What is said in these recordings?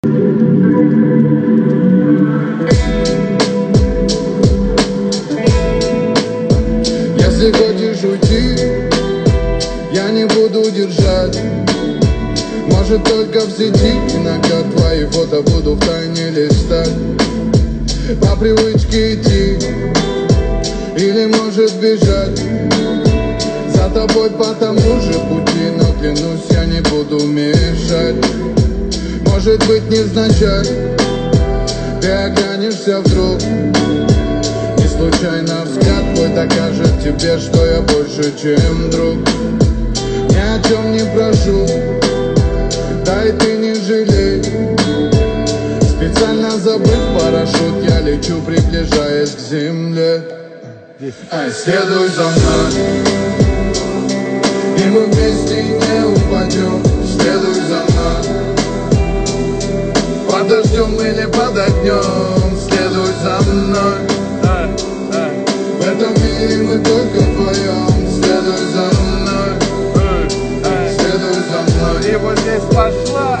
Если хочешь уйти, я не буду держать. Может, только в сети иногда твои фото буду втайне листать. По привычке идти или может бежать за тобой по тому же пути, но клянусь, я не буду мешать. Может быть, невзначай ты оглянешься вдруг, и случайно взгляд твой докажет тебе, что я больше, чем друг. Ни о чем не прошу, да и ты не жалей. Специально забыв парашют, я лечу, приближаясь к земле. Следуй за мной, и мы вместе не упадем. Следуй за мной, под дождем или под огнем. Следуй за мной, в этом мире мы только вдвоем. Следуй за мной, следуй за мной. И вот здесь пошла.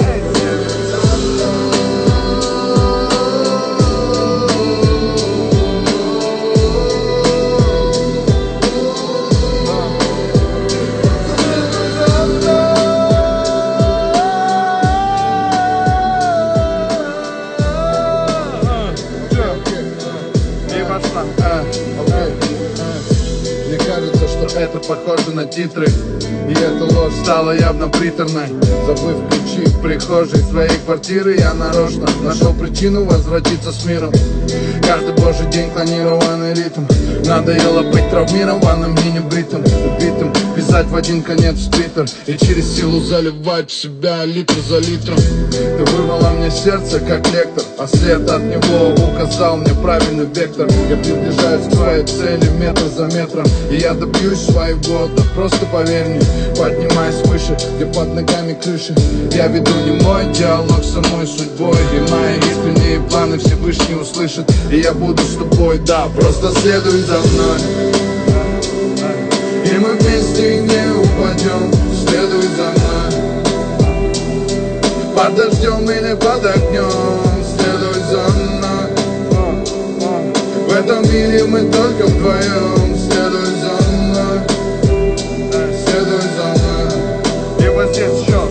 Мне кажется, что это похоже на титры, и эта ложь стала явно приторной. Забыв ключи в прихожей своей квартиры, я нарочно нашел причину возвратиться с миром. Каждый божий день клонированный ритм. Надоело быть травмированным и небритым, убитым, писать в один конец в твиттер и через силу заливать в себя литр за литром. Ты вырвала мне сердце, как лектор, а след от него указал мне правильный вектор. Я приближаюсь к твоей цели метр за метром, и я добьюсь своего, да просто поверь мне. Поднимаясь выше, где под ногами крыши, я веду не мой диалог с самой судьбой, и мои искренние планы Всевышний услышит. И я буду с тобой, да, просто следуй за мной, и мы вместе не упадем. Следуй за мной, под дождем или под огнем. Следуй за мной, в этом мире мы только вдвоем. Следуй за мной, следуй за мной. И вот здесь еще.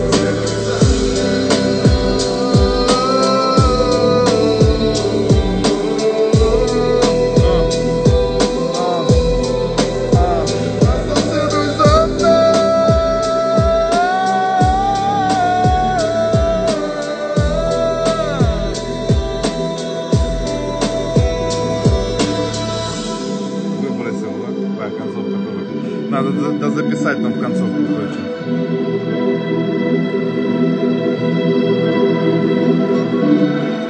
Надо записать там в концовку кое-что.